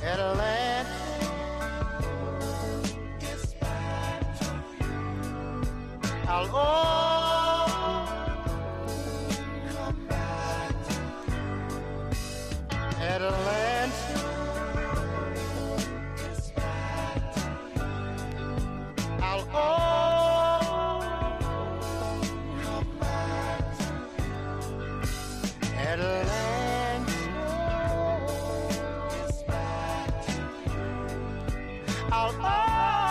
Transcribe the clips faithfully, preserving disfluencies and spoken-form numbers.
I'll all come back to you. Atlanta gets back to you. I'll all come back to you. Atlanta gets back to you. I'll all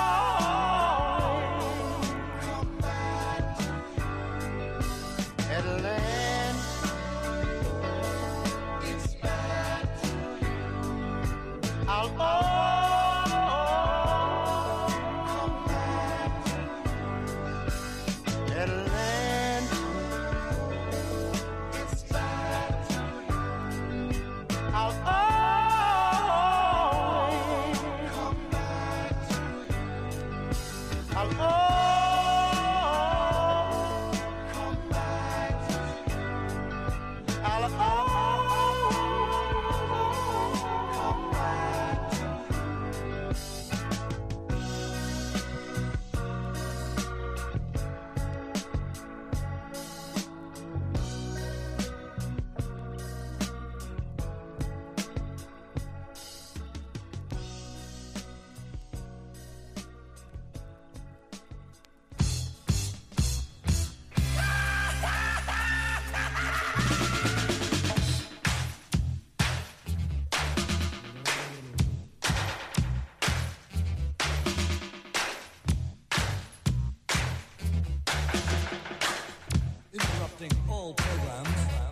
all programs.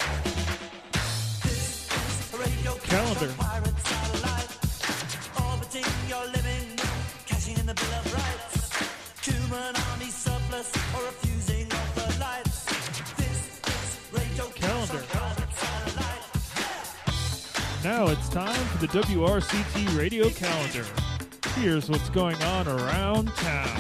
This is a radio calendar. Pirate satellite, orbiting your living room, cashing in the Bill of Rights. Human army surplus or refusing of the lights. This is radio Calendar. Pirate satellite. Now it's time for the W R C T Radio Calendar. Here's what's going on around town.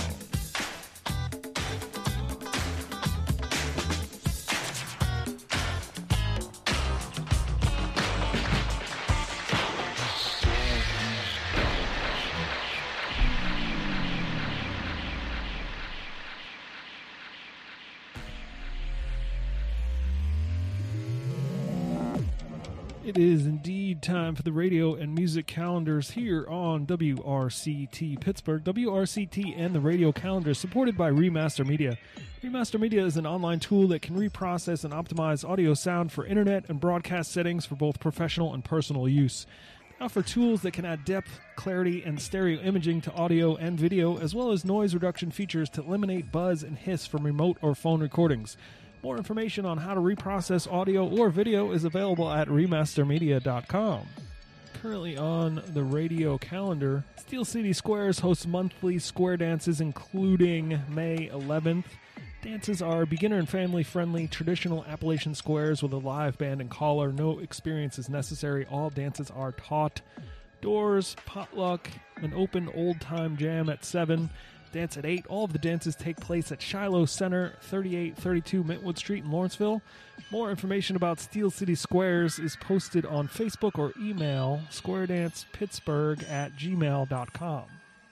It is indeed time for the radio and music calendars here on W R C T Pittsburgh. W R C T and the radio calendar supported by Remaster Media. Remaster Media is an online tool that can reprocess and optimize audio sound for internet and broadcast settings for both professional and personal use. They offer tools that can add depth, clarity, and stereo imaging to audio and video, as well as noise reduction features to eliminate buzz and hiss from remote or phone recordings. More information on how to reprocess audio or video is available at remaster media dot com. Currently on the radio calendar, Steel City Squares hosts monthly square dances including May eleventh. Dances are beginner and family-friendly traditional Appalachian squares with a live band and caller. No experience is necessary. All dances are taught. Doors, potluck, an open old-time jam at seven. Dance at eight. All of the dances take place at Shiloh Center, thirty-eight thirty-two Mintwood Street in Lawrenceville. More information about Steel City Squares is posted on Facebook or email squaredancepittsburgh at gmail dot com.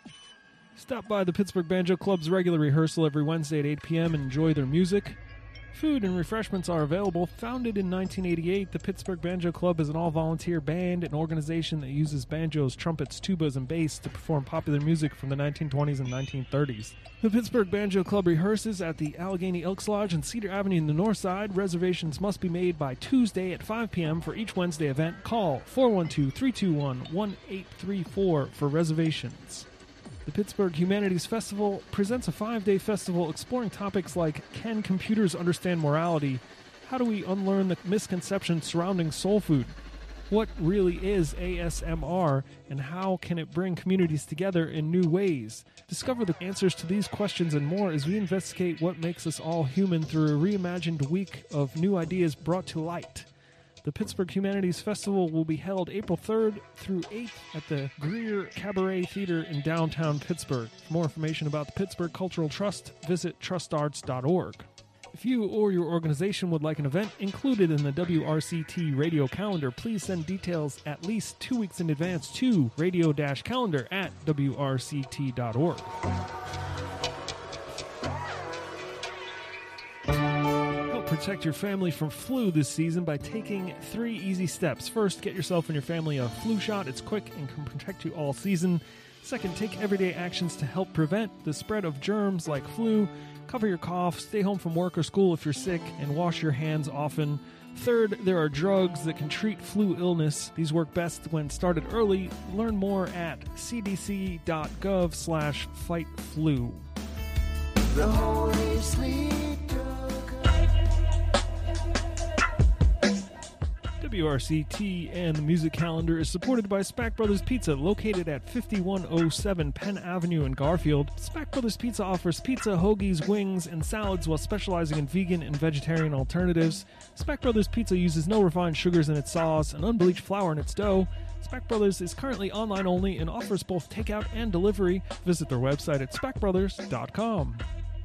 Stop by the Pittsburgh Banjo Club's regular rehearsal every Wednesday at eight p.m. and enjoy their music. Food and refreshments are available. Founded in nineteen eighty-eight, the Pittsburgh Banjo Club is an all-volunteer band and organization that uses banjos, trumpets, tubas, and bass to perform popular music from the nineteen twenties and nineteen thirties. The Pittsburgh Banjo Club rehearses at the Allegheny Elks Lodge on Cedar Avenue in the north side. Reservations must be made by Tuesday at five p.m. for each Wednesday event. Call four one two, three two one, one eight three four for reservations. The Pittsburgh Humanities Festival presents a five-day festival exploring topics like, can computers understand morality? How do we unlearn the misconceptions surrounding soul food? What really is A S M R, and how can it bring communities together in new ways? Discover the answers to these questions and more as we investigate what makes us all human through a reimagined week of new ideas brought to light. The Pittsburgh Humanities Festival will be held April third through eighth at the Greer Cabaret Theater in downtown Pittsburgh. For more information about the Pittsburgh Cultural Trust, visit trust arts dot org. If you or your organization would like an event included in the W R C T radio calendar, please send details at least two weeks in advance to radio-calendar at W R C T dot org. Help protect your family from flu this season by taking three easy steps. First, get yourself and your family a flu shot. It's quick and can protect you all season. Second, take everyday actions to help prevent the spread of germs like flu. Cover your cough, stay home from work or school if you're sick, and wash your hands often. Third, there are drugs that can treat flu illness. These work best when started early. Learn more at c d c dot gov slash fight flu. The Holy Sleep W R C T and the Music Calendar is supported by Spack Brothers Pizza, located at fifty-one oh seven Penn Avenue in Garfield. Spack Brothers Pizza offers pizza, hoagies, wings, and salads while specializing in vegan and vegetarian alternatives. Spack Brothers Pizza uses no refined sugars in its sauce and unbleached flour in its dough. Spack Brothers is currently online only and offers both takeout and delivery. Visit their website at spack brothers dot com.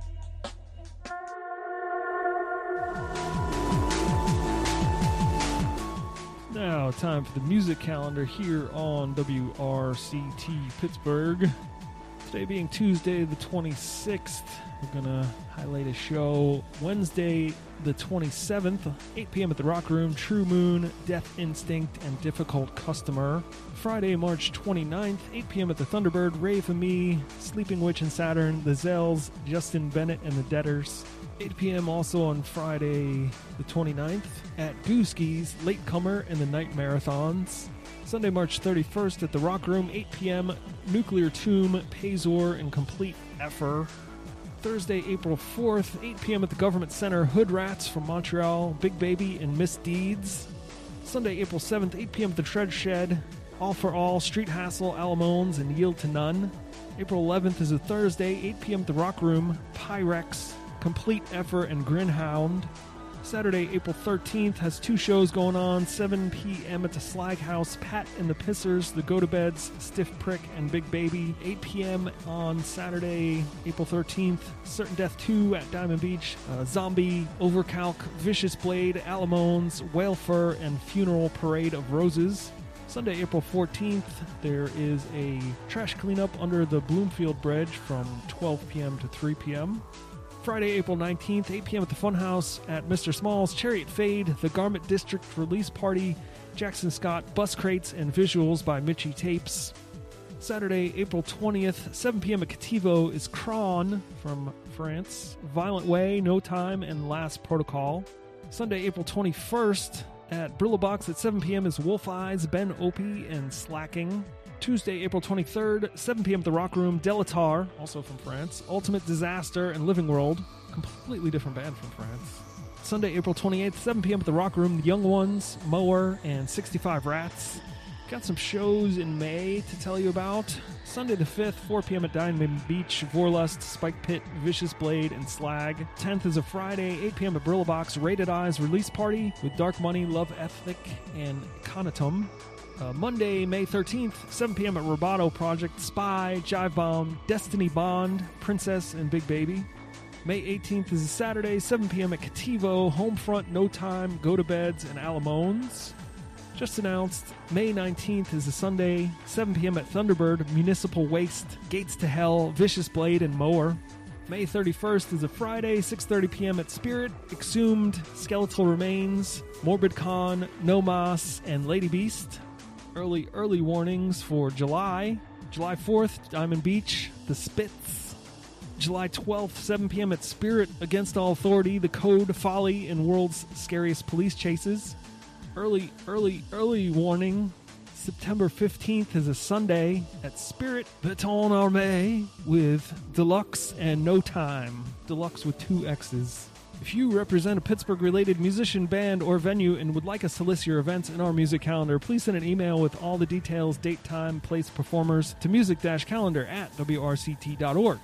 Now, time for the music calendar here on W R C T Pittsburgh. Today being Tuesday the twenty-sixth, we're going to highlight a show Wednesday the twenty-seventh, eight p.m. at the Rock Room, True Moon, Death Instinct, and Difficult Customer. Friday, March twenty-ninth, eight p.m. at the Thunderbird, Ray for Me, Sleeping Witch and Saturn, The Zells, Justin Bennett and the Deaders. eight p.m. also on Friday the twenty-ninth at Gooski's, Latecomer and the Night Marathons. Sunday, March thirty-first at the Rock Room, eight p.m. Nuclear Tomb, Pazor, and Complete Effer. Thursday, April fourth, eight p.m. at the Government Center, Hood Rats from Montreal, Big Baby, and Misdeeds. Sunday, April seventh, eight p.m. at the Tread Shed, All for All, Street Hassle, Alamones, and Yield to None. April eleventh is a Thursday, eight p.m. at the Rock Room, Pyrex, Complete Effer, and Grinhound. Saturday, April thirteenth has two shows going on, seven p.m. at the Slag House, Pat and the Pissers, the Go-To-Beds, Stiff Prick, and Big Baby. eight p.m. on Saturday, April thirteenth, Certain Death two at Diamond Beach, uh, Zombie, Overcalc, Vicious Blade, Alamones, Whale Fur, and Funeral Parade of Roses. Sunday, April fourteenth, there is a trash cleanup under the Bloomfield Bridge from twelve p.m. to three p.m. Friday, April nineteenth, eight p.m. at the Funhouse at Mister Small's, Chariot Fade, the Garment District Release Party, Jackson Scott, Bus Crates, and Visuals by Mitchie Tapes. Saturday, April twentieth, seven p.m. at Cativo is Kron from France, Violent Way, No Time, and Last Protocol. Sunday, April twenty-first, at Brillo Box at seven p.m. is Wolf Eyes, Ben Opie, and Slacking. Tuesday, April twenty-third, seven p.m. at the Rock Room, Delatar, also from France, Ultimate Disaster, and Living World, completely different band from France. Sunday, April twenty-eighth, seven p.m. at the Rock Room, The Young Ones, Mower, and sixty-five Rats. Got some shows in May to tell you about. Sunday the fifth, four p.m. at Diamond Beach, Vorlust, Spike Pit, Vicious Blade, and Slag. tenth is a Friday, eight p.m. at Brillo Box, Rated Eyes Release Party with Dark Money, Love Ethic, and Conatum. Uh, Monday, May thirteenth, seven p.m. at Roboto Project, Spy, Jive Bomb, Destiny Bond, Princess, and Big Baby. May eighteenth is a Saturday, seven p.m. at Cativo, Homefront, No Time, Go-To-Beds, and Alamones. Just announced, May nineteenth is a Sunday, seven p.m. at Thunderbird, Municipal Waste, Gates to Hell, Vicious Blade, and Mower. May thirty-first is a Friday, six thirty p.m. at Spirit, Exhumed, Skeletal Remains, Morbid Con, No Mas, and Lady Beast. Early, early warnings for July. July fourth, Diamond Beach, The Spits. July twelfth, seven p.m. at Spirit, Against All Authority, The Code, Folly, and World's Scariest Police Chases. Early, early, early warning. September fifteenth is a Sunday at Spirit, Beton Armé with Deluxe and No Time. Deluxe with two X's. If you represent a Pittsburgh-related musician, band, or venue and would like us to list your events in our music calendar, please send an email with all the details, date, time, place, performers to music-calendar at W R C T dot org.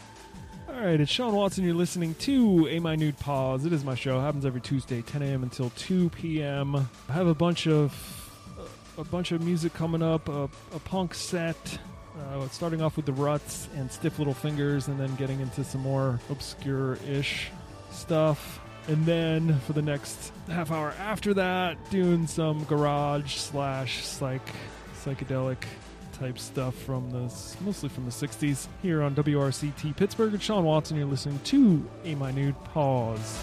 All right, it's Sean Watson. You're listening to A Minute Pause. It is my show. It happens every Tuesday, ten a.m. until two p.m. I have a bunch of a bunch of music coming up, a, a punk set, uh, starting off with the Ruts and Stiff Little Fingers, and then getting into some more obscure-ish stuff. And then for the next half hour after that, doing some garage slash psych psychedelic type stuff from the mostly from the sixties here on W R C T Pittsburgh. It's Sean Watson. You're listening to A Minute Pause.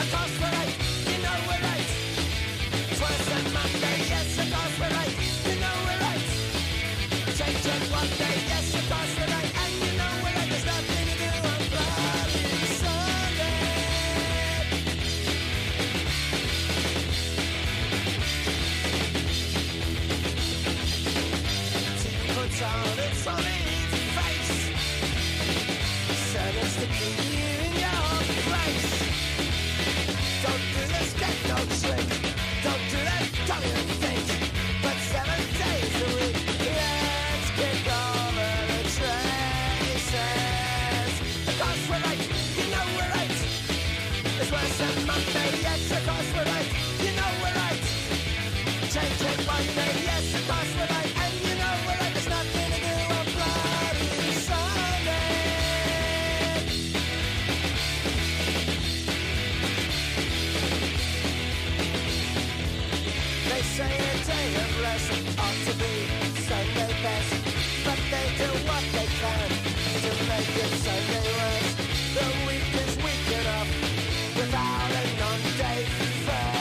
You know and Monday, yes, of course we're right. You know we're right. Change it one day, yes, of course we're right. And you know we're right. There's nothing to do on bloody Sunday. They say a day of rest ought to be Sunday best, but they do what they can to make it Sunday worse. The week is weak enough without a non-day first.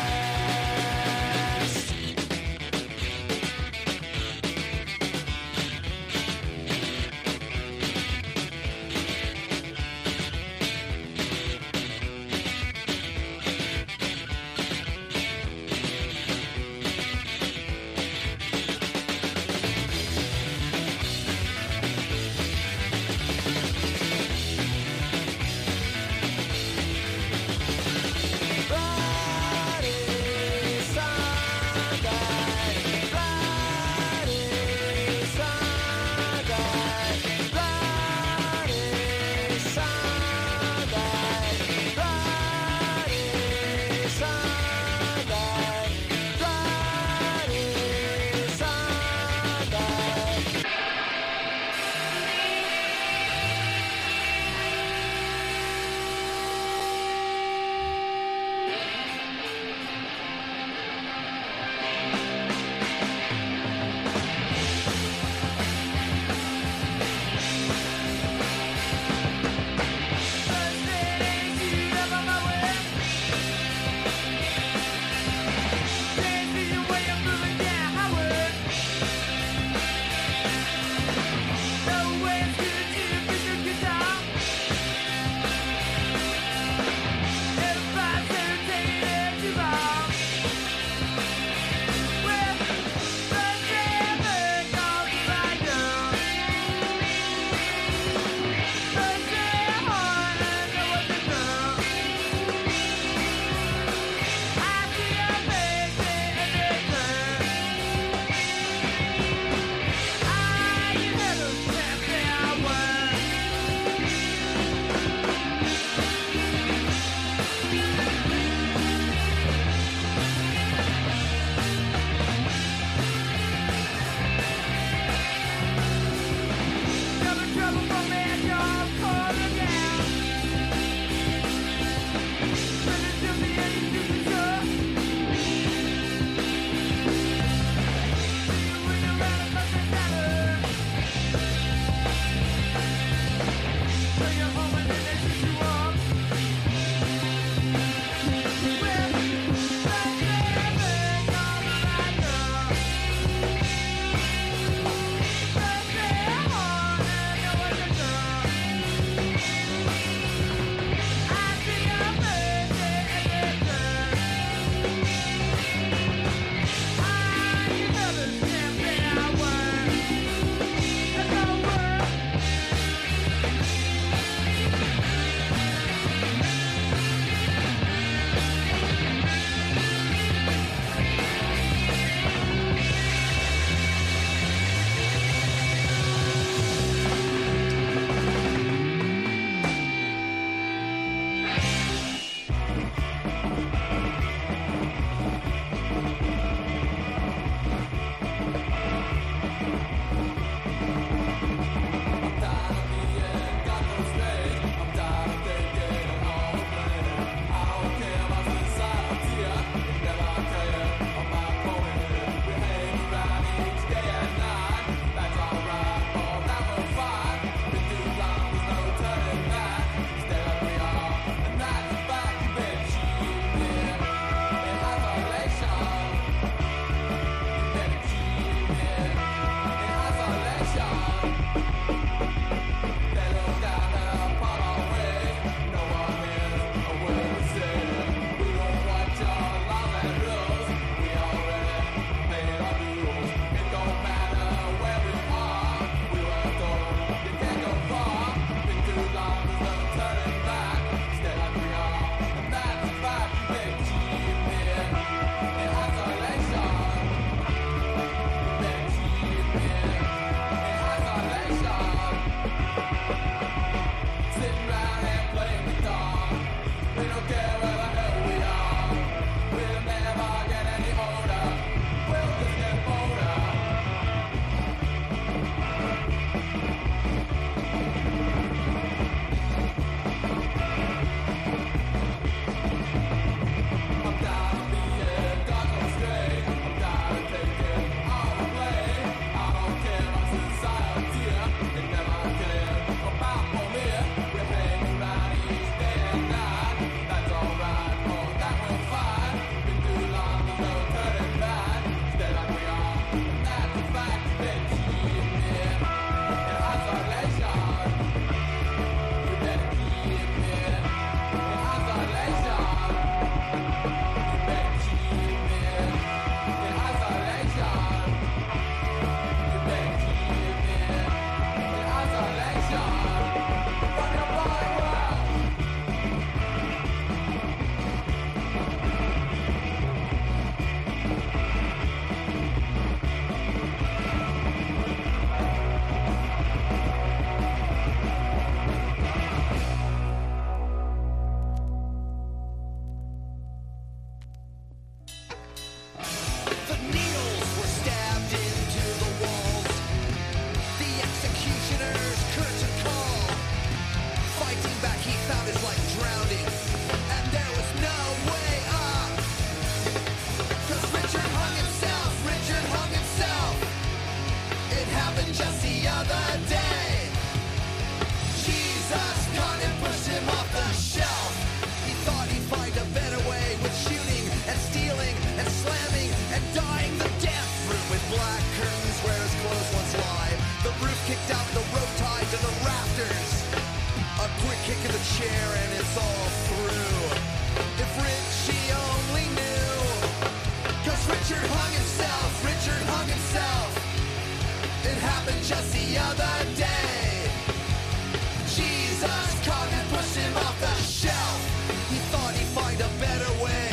Richard hung himself, Richard hung himself. It happened just the other day. Jesus come and pushed him off the shelf. He thought he'd find a better way.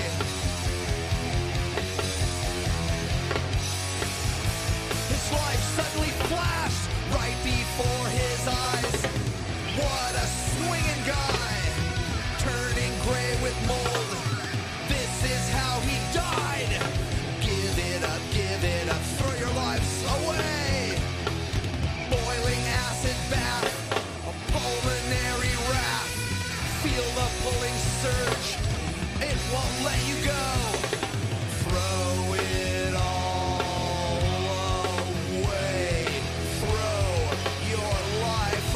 His life suddenly flashed right before his eyes. What a swinging guy, turning gray with mold. This is how he died. Give it up, give it up, throw your lives away. Boiling acid bath, a pulmonary wrath. Feel the pulling surge, it won't let you go. Throw it all away. Throw your life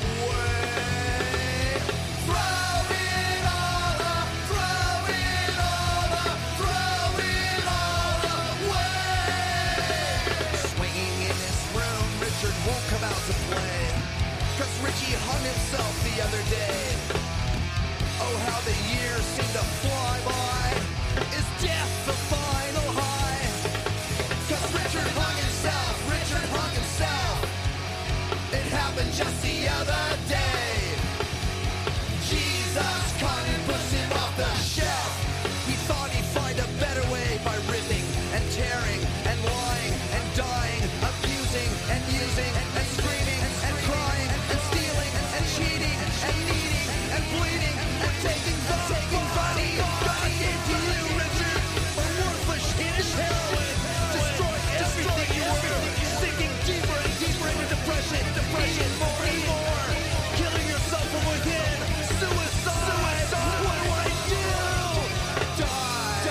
away. Throw it all up, throw it all up, throw it all away. Swinging in this room, Richard won't come out to play. Cause Richie hung himself the other day. Oh, how the years seem to fly by. Is death the final high? Cause Richard hung himself, Richard hung himself. It happened just the other day. Jesus come and pushed him off the shelf. He thought he'd find a better way by ripping and tearing and lying and dying, abusing and using and screaming and crying and stealing and cheating and needing and bleeding and taking the taking body God gave to you, Richard. A worthless shit is heroin. Destroy everything you were. Sinking deeper and deeper into depression. Depression more and more. Killing yourself from within. Suicide. What do I do? Die.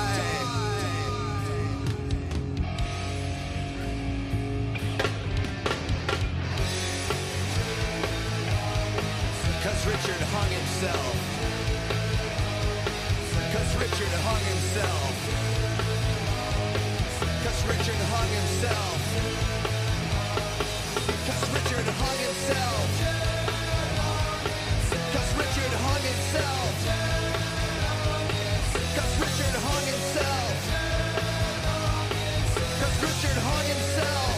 Cause Richard hung himself. Cause Richard hung himself. Cause Richard hung himself. Cause Richard hung himself. Cause Richard hung himself. Cause Richard hung himself. Cause Richard hung himself.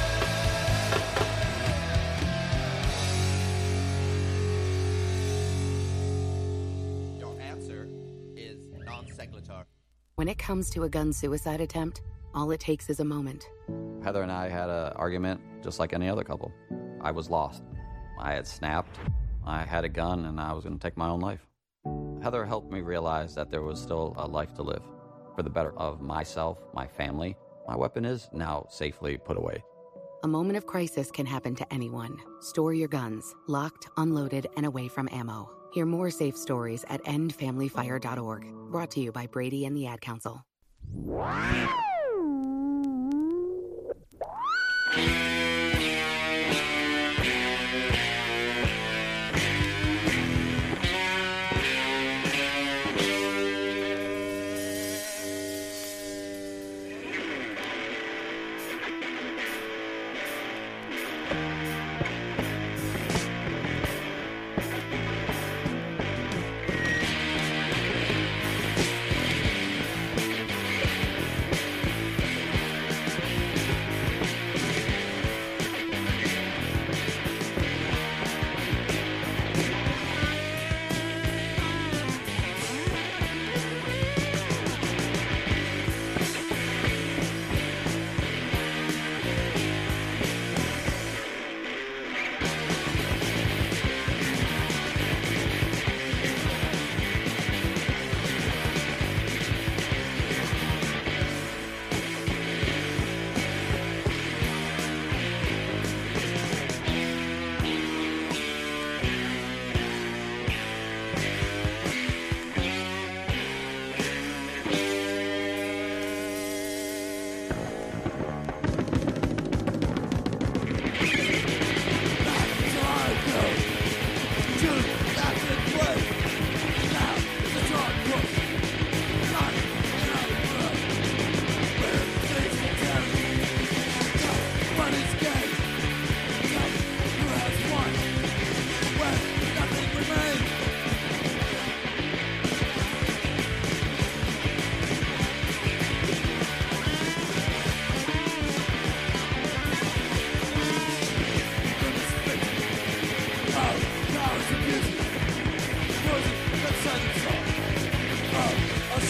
Your answer is non sequitur. When it comes to a gun suicide attempt, all it takes is a moment. Heather and I had an argument just like any other couple. I was lost. I had snapped. I had a gun, and I was going to take my own life. Heather helped me realize that there was still a life to live for the better of myself, my family. My weapon is now safely put away. A moment of crisis can happen to anyone. Store your guns, locked, unloaded, and away from ammo. Hear more safe stories at end family fire dot org. Brought to you by Brady and the Ad Council.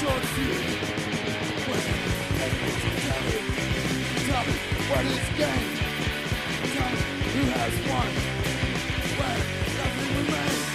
short fuse. When everything's heavy, tell me what is gained. Tell me who has won. When nothing remains.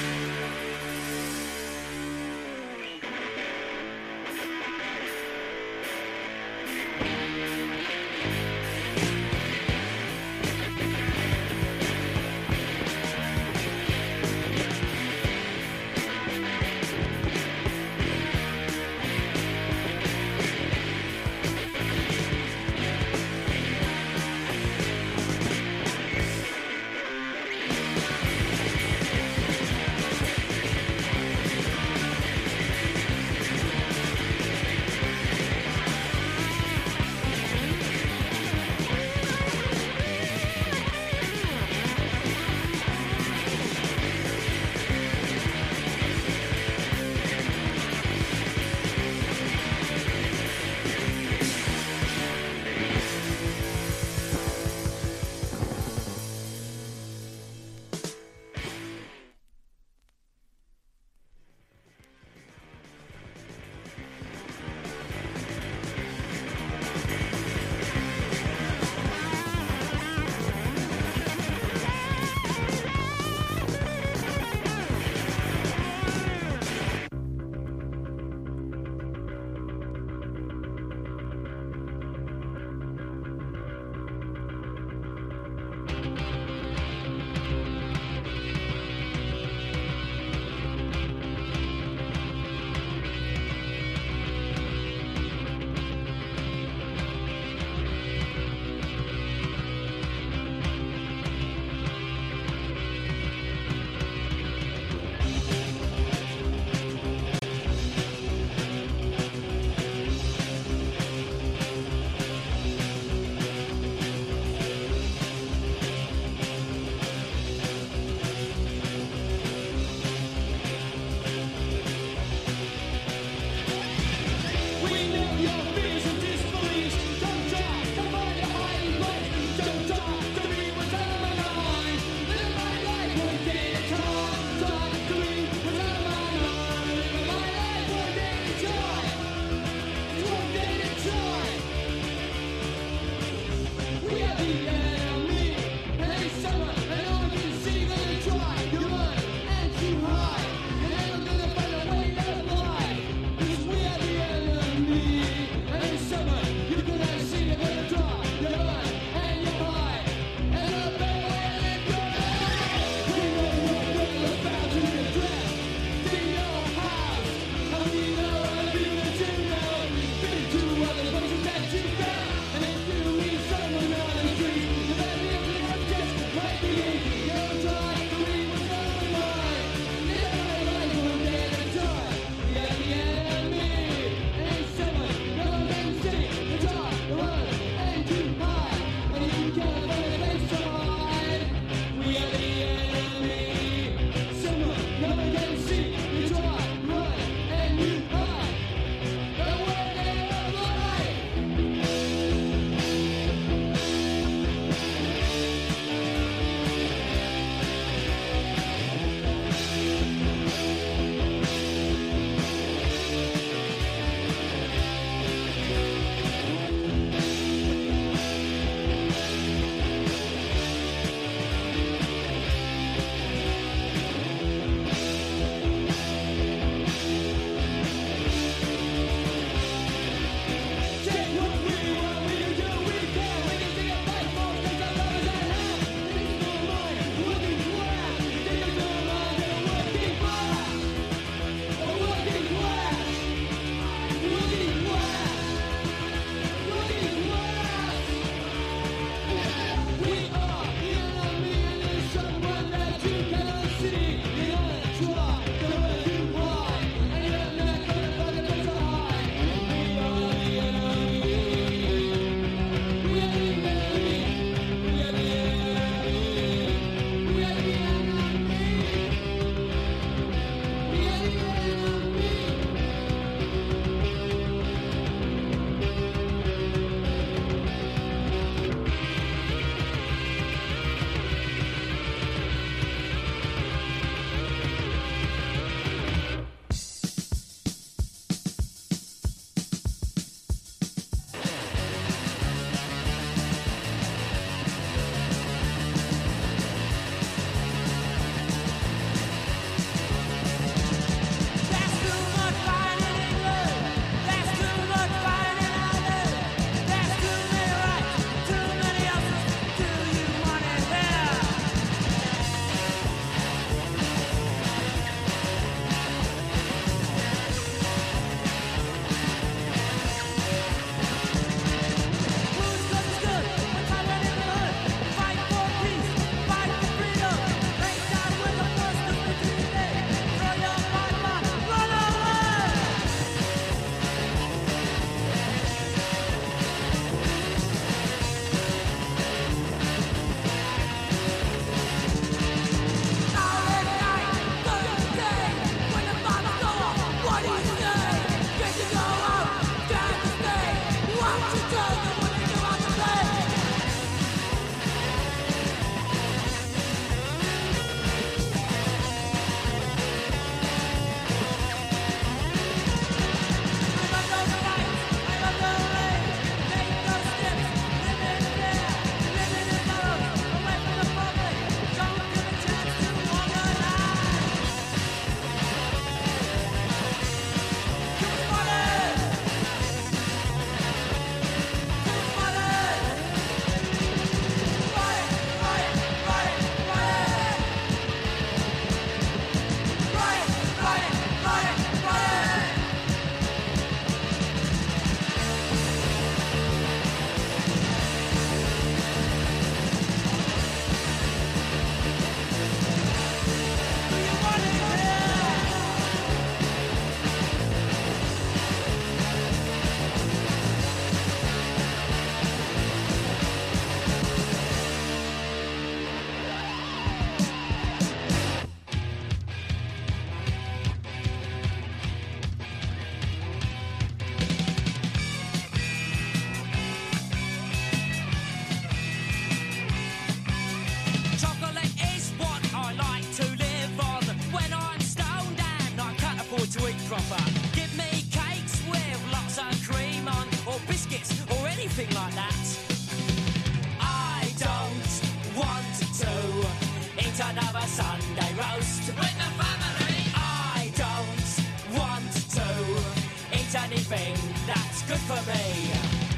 anything that's good for me.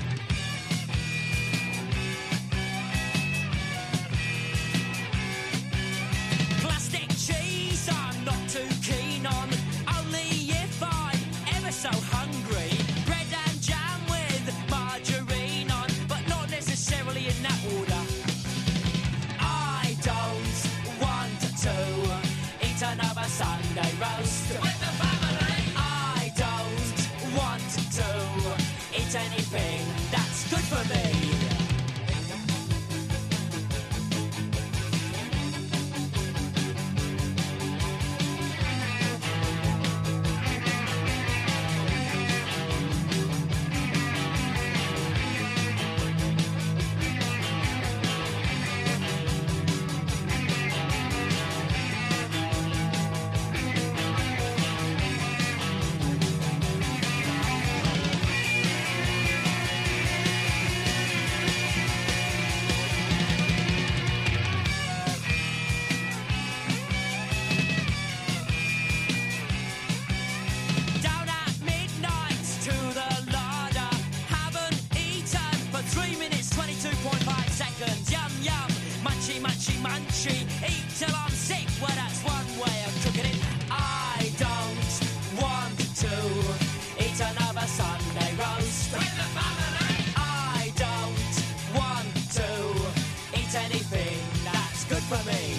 Plastic cheese I'm not too keen on, only if I'm ever so hungry. Bread and jam with margarine on, but not necessarily in that order. I don't want to eat another Sunday roast with the family. I don't want to eat anything that's good for me. Down at midnight to the larder, haven't eaten for three minutes twenty-two point five seconds. Yum yum, munchy munchy munchy, eat till I'm sick. Well, that's one way of cooking it. I don't want to eat another Sunday roast with the family. I don't want to eat anything that's good for me.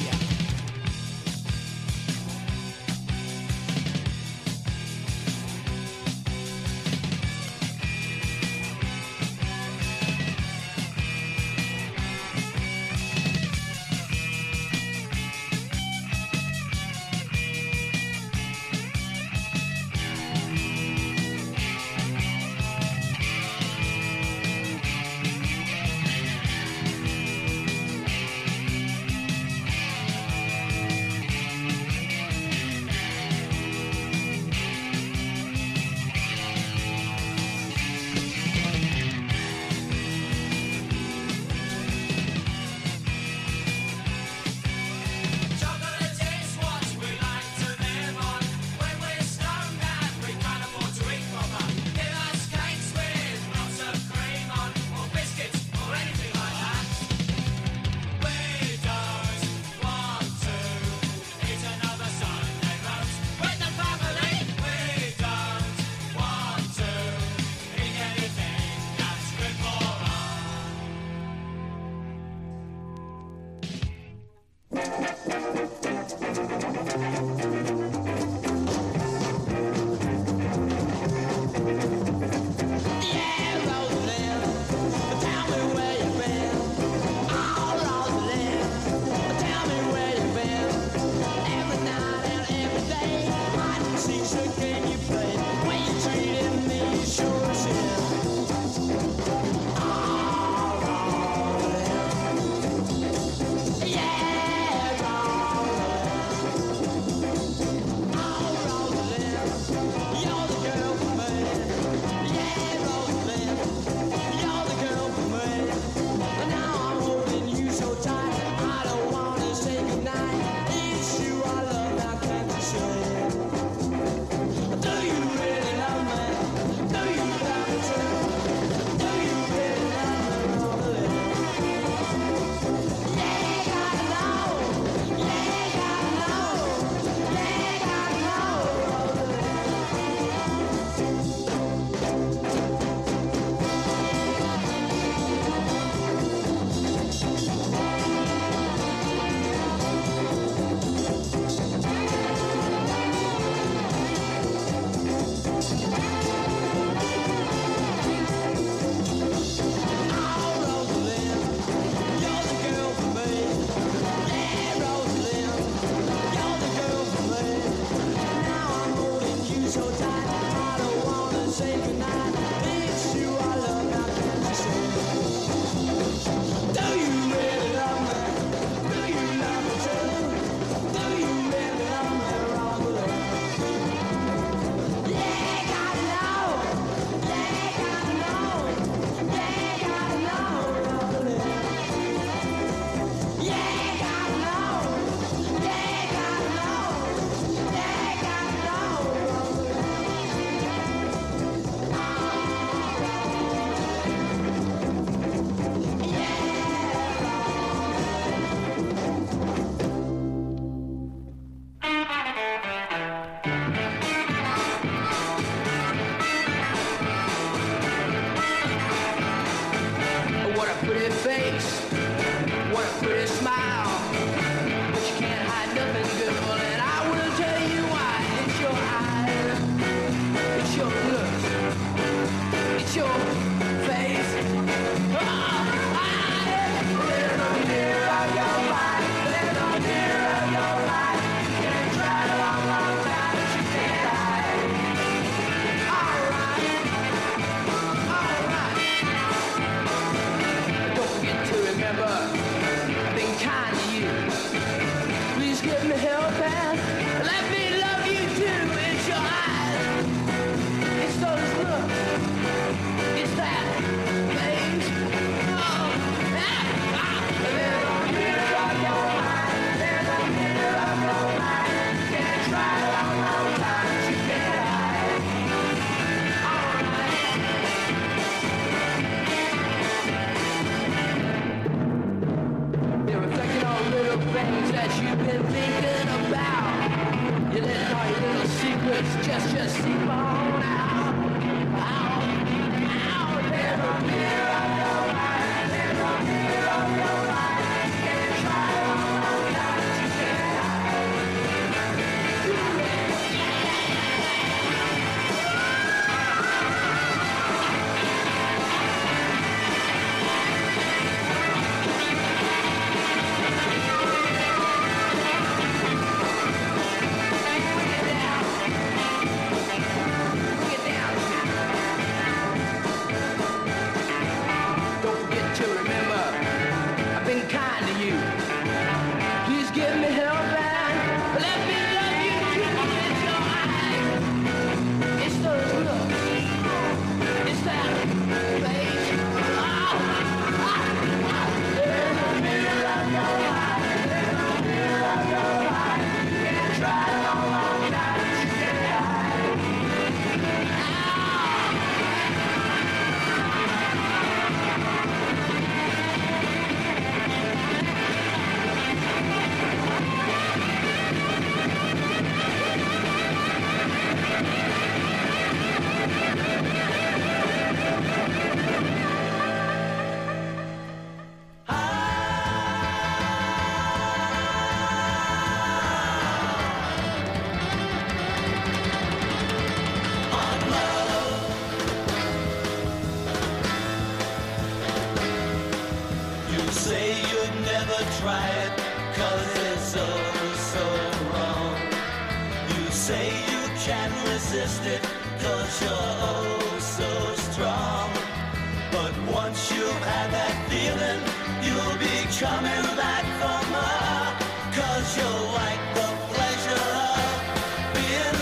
right, 'cause it's so, so wrong. You say you can't resist it, 'cause you're oh so strong. But once you've had that feeling, you'll be coming back for more, 'cause you'll like the pleasure of being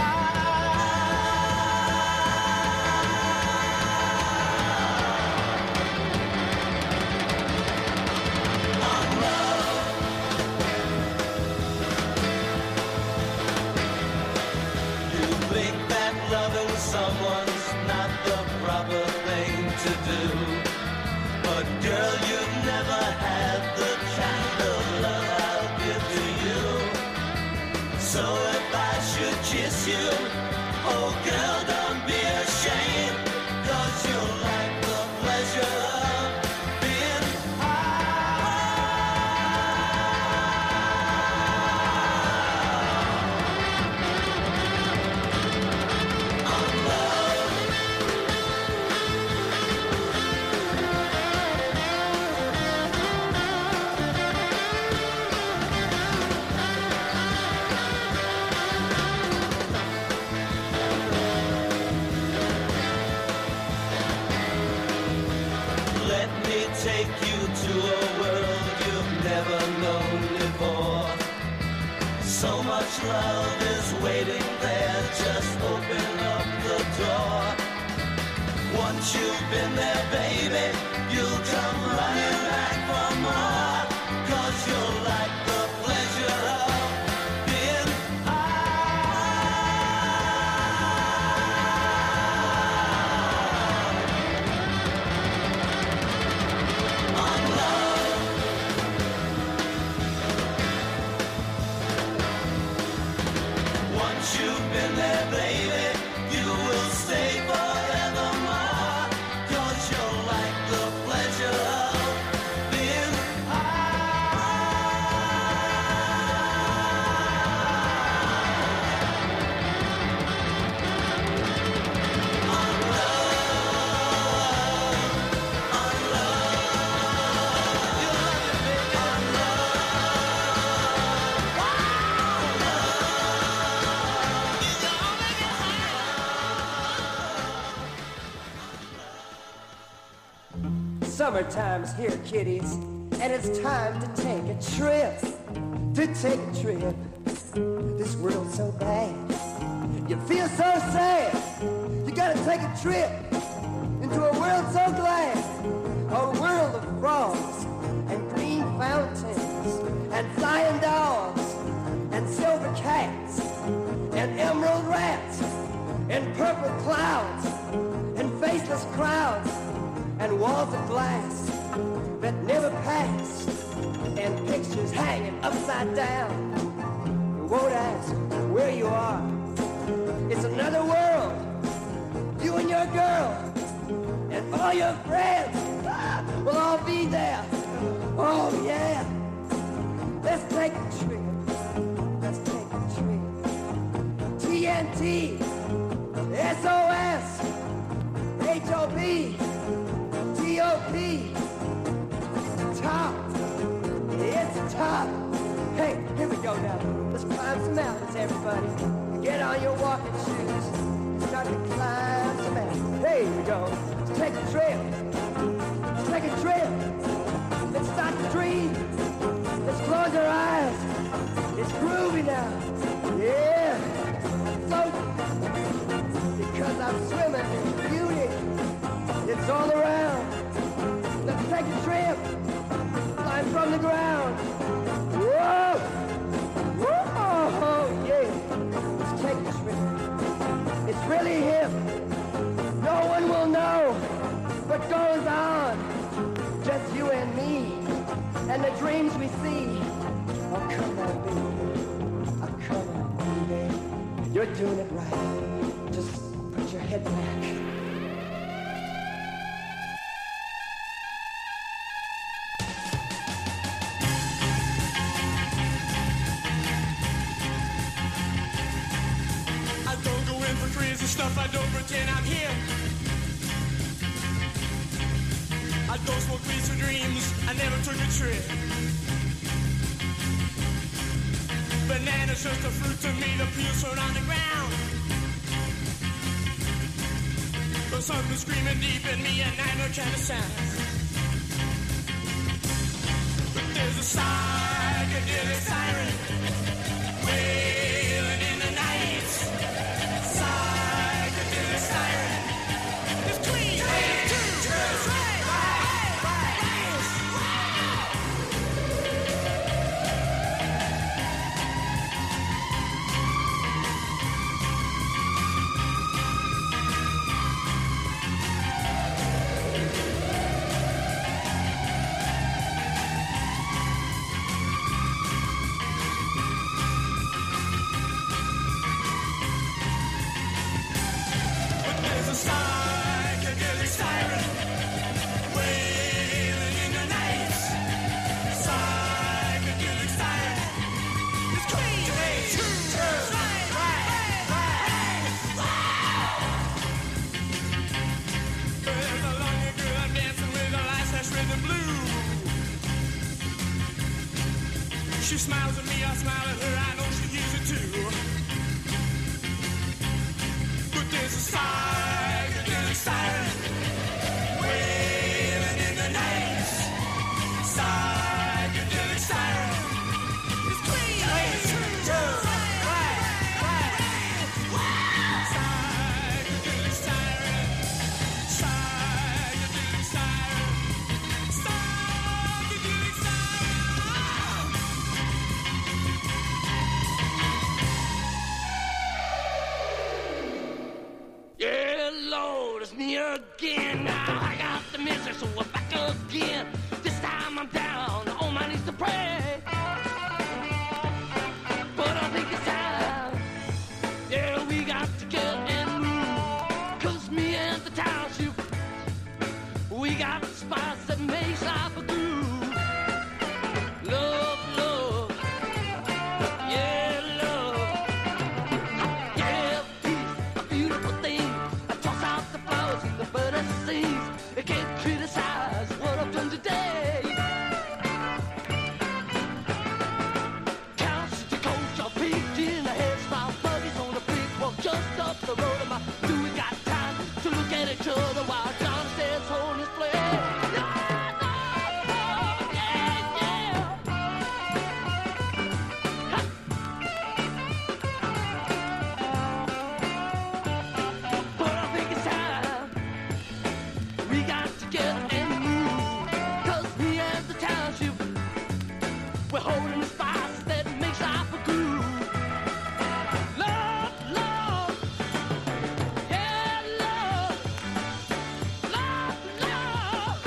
someone's not the proper thing to do. But girl, you've never had the kind of love I'll give to you. So if I should kiss you, oh girl, don't be ashamed, 'cause you'll like the pleasure of being take you to a world you've never known before. So much love is waiting there, just open up the door. Once you've been there, baby, you'll come running back for more, 'cause you'll like the pleasure of being you've been there, baby, you will stay forevermore, 'cause you'll like the pleasure of being on love, on love, you love it, baby, on Summertime's here, kiddies, and it's time to take a trip. To take a trip. This world's so bad. You feel so sad. You gotta take a trip into a world so glad. A world of frogs and green fountains and flying dogs and silver cats and emerald rats and purple clouds and faceless crowds and walls of glass that never pass, and pictures hanging upside down. You won't ask where you are. It's another world. You and your girl and all your friends will all be there. Oh yeah. Let's take a trip. Let's take a trip. T N T, S O S, H O B, T O P, top, it's top. Hey, here we go now. Let's climb some mountains, everybody. Get on your walking shoes. Start to climb some mountains. Hey, here we go. Let's take a trip. Let's take a trip. Let's start to dream. Let's close our eyes. It's groovy now. Yeah. Float. Because I'm swimming in beauty. It's all around. Let's take a trip. Climb from the ground. Whoa! Whoa! Yeah. Let's take a trip. It's really hip. No one will know what goes on. Just you and me. And the dreams we see. Oh, come on, baby. Oh, come on, baby. You're doing it right. Just put your head back. Stuff, I don't pretend I'm here. I don't smoke weed for dreams. I never took a trip. Banana's just a fruit to me, the peel's thrown on the ground. But something's screaming deep in me, a nightmare kind of sound. But there's a psychedelic siren wailing in the night. Psychedelic siren. It's clean. Three, two, two, right, right, right, right. Psychedelic siren wailing in the night. Psychedelic siren. It's clean. Three, two, two, right, right, right. There's a lonely girl I'm dancing with, the lights that's rhythm blue. She smiles at me, I smile at her, I know she hears it too. But there's a psychedelic siren wailing in the night. Psychedelic siren. It's clean. Three, two, two, right, right, right. Psychedelic siren. Psychedelic siren. Psychedelic siren. Yeah, Lord, it's me again. Now I got the misery, so we're back again. This time I'm down on my knees to pray. But I think it's time. Yeah, we got to get and move. Cause me and the township, we got the spice that makes life a groove. Love, love. Yeah, love. Yeah, peace, a beautiful thing. I toss out the flowers, the bird and the seeds. They can't criticize what I've done today. Counts to coach, I'll peek in the hairstyle. Buggies on the big walk just up the road. Am I, do we got time to look at each other while John stands holding his plate? We're holding the spice that makes life a groove. Love, love, yeah, love, love, love,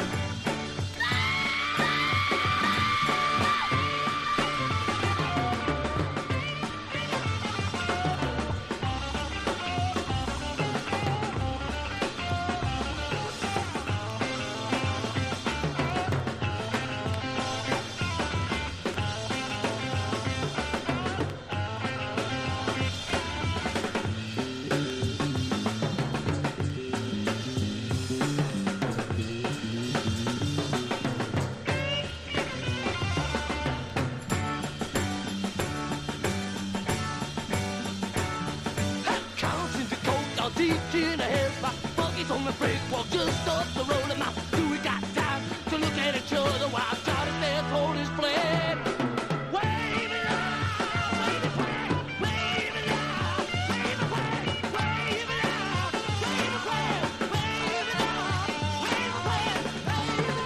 deep in the head, my buggy's on the brake walk just up the road. And now, do we got time to look at each other while Johnny stands holding his flag? Wave it out, wave the flag, wave it out, wave the flag, wave it out, wave the flag, wave it out, wave the flag, wave it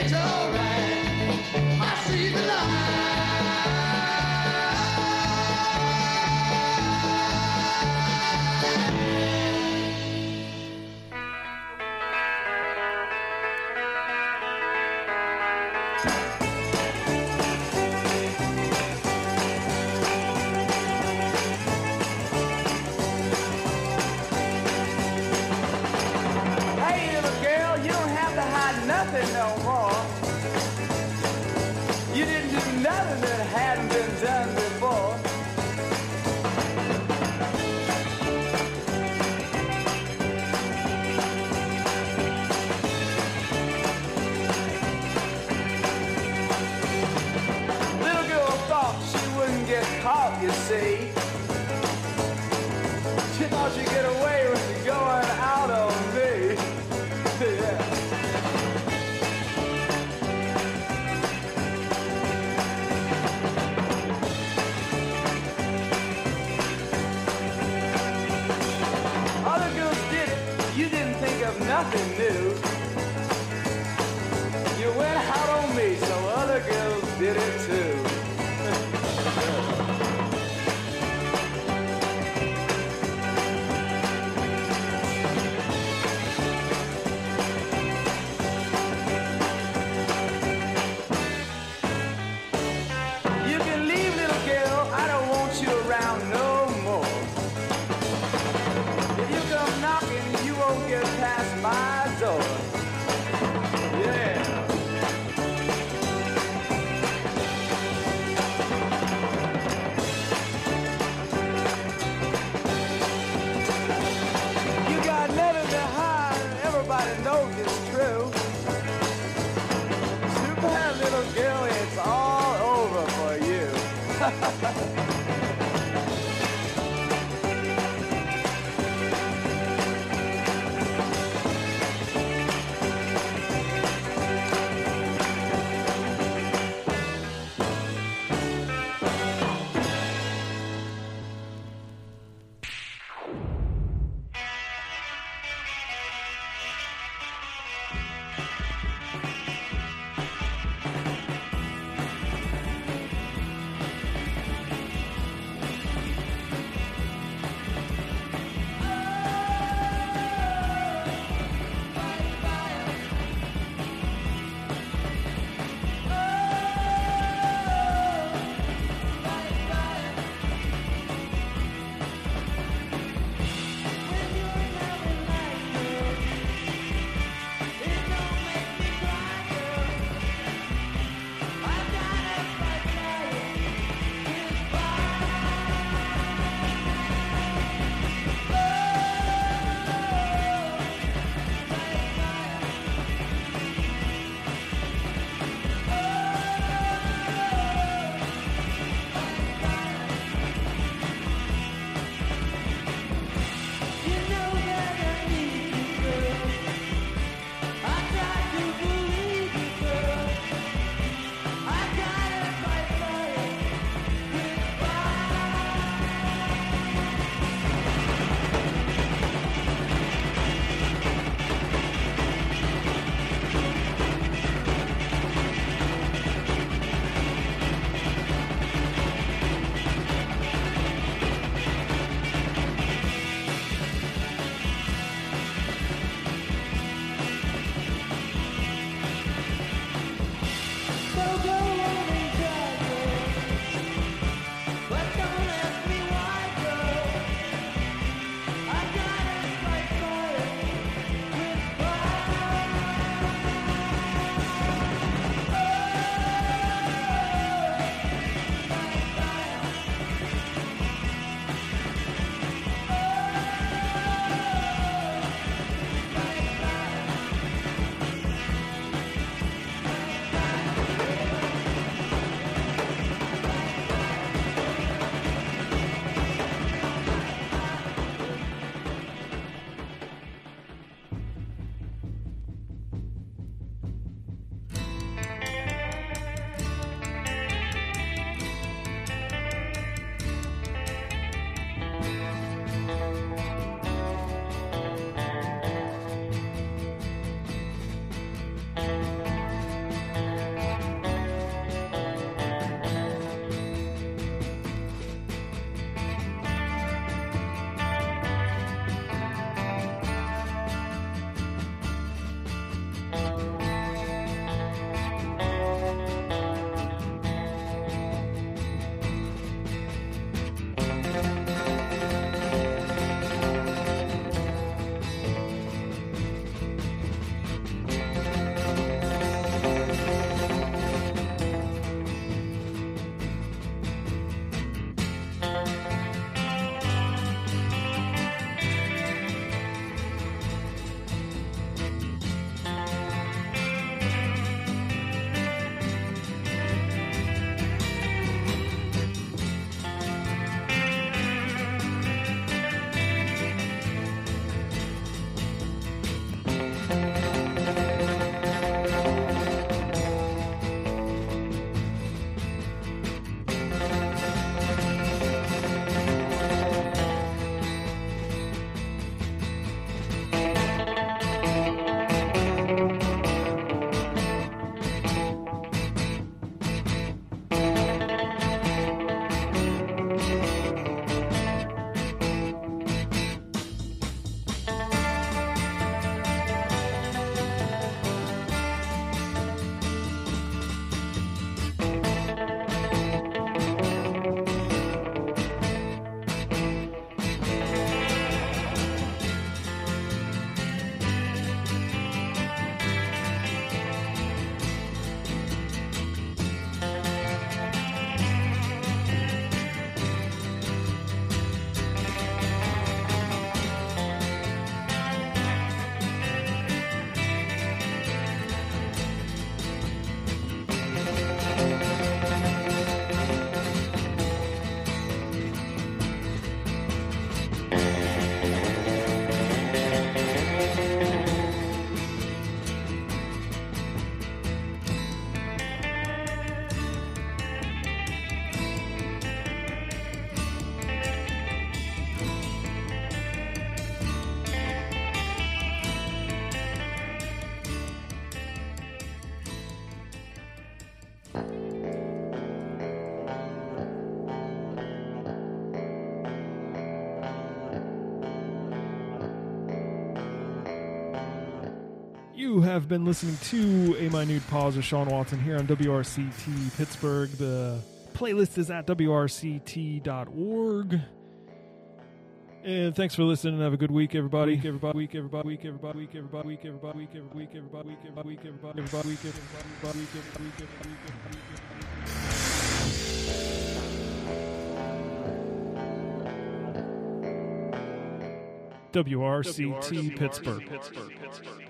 it's alright. I see the Hey, little girl, you don't have to hide nothing no more. You didn't do nothing that hadn't been done before. Little girl thought she wouldn't get caught, you see. She thought she'd get away with going out on me. Yeah. Other girls did it, you didn't think of nothing new. You went out on me, so other girls did it too. You can leave, little girl, I don't want you around no more. If you come knocking, you won't get past my door. Yeah. You got nothing to hide, everybody knows it's true. Too bad, little girl, it's all over for you. You have been listening to A Minute Pause with Sean Watson here on W R C T Pittsburgh. The playlist is at W R C T dot org. And thanks for listening. Have a good week, everybody. Week, everybody. Week, everybody. Week, everybody. Week, everybody. Week, everybody. Week, everybody. Week, everybody. Week, everybody. Week, everybody. Everybody. Week, everybody. Week, everybody. Week, everybody. Week, everybody. W R C T Pittsburgh. Pittsburgh. Pittsburgh.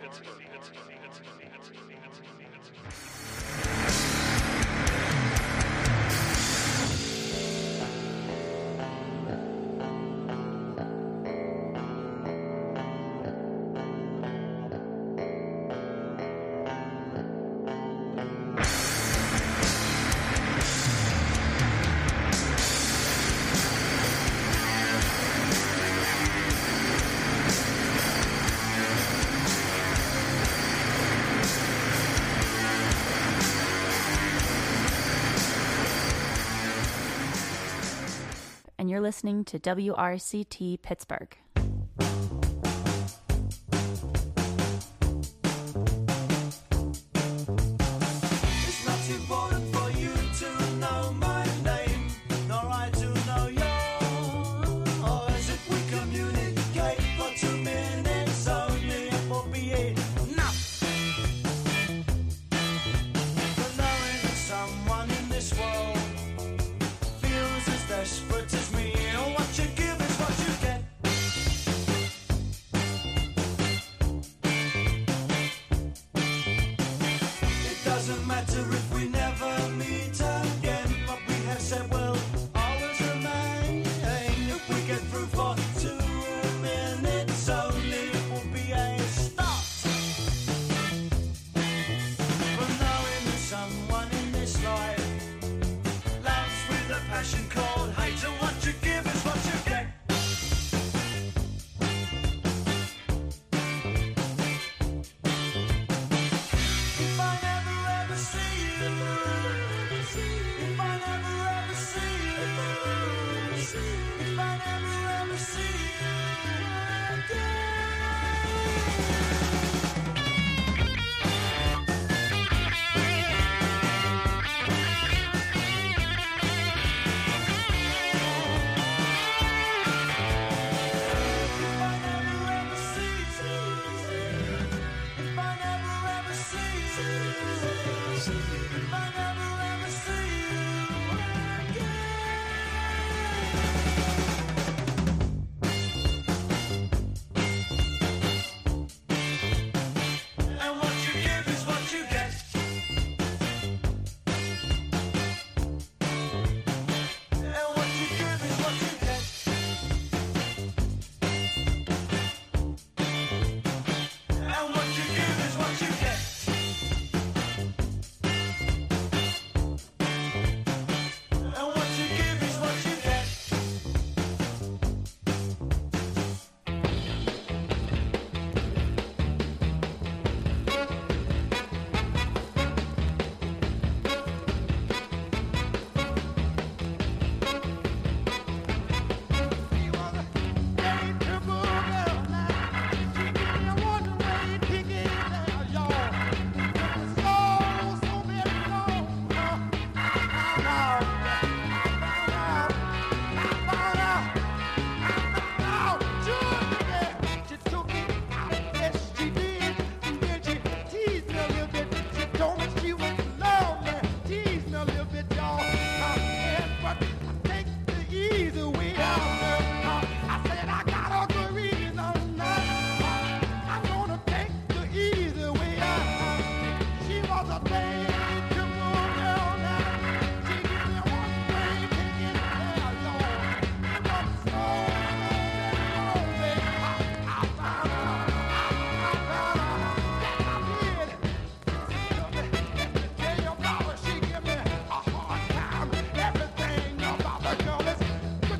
You're listening to W R C T Pittsburgh. It's not important for you to know my name, nor I to know yours. If we communicate for two minutes only, it will be enough. For knowing that someone in this world feels as desperate as me. What you give is what you get. It doesn't matter if we never meet again, but we have said we'll always remain. If we get through for two minutes only, it will be a start. For knowing that someone in this life loves with a passion called hate, and what you give is what you get. If I never ever see you, if I never ever see you, if I never ever see you again.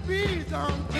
Please don't